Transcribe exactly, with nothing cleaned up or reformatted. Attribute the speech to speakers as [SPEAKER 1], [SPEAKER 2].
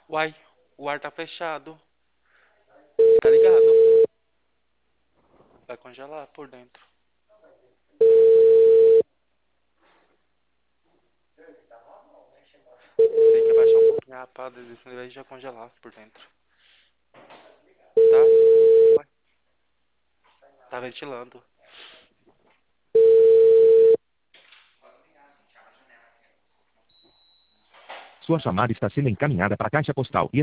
[SPEAKER 1] Uai, o ar tá fechado. Tá ligado? Vai congelar por dentro. Tem que abaixar um pouquinho a pá, senão ele já congelasse por dentro. Tá? Uai, tá ventilando.
[SPEAKER 2] Sua chamada está sendo encaminhada para a caixa postal e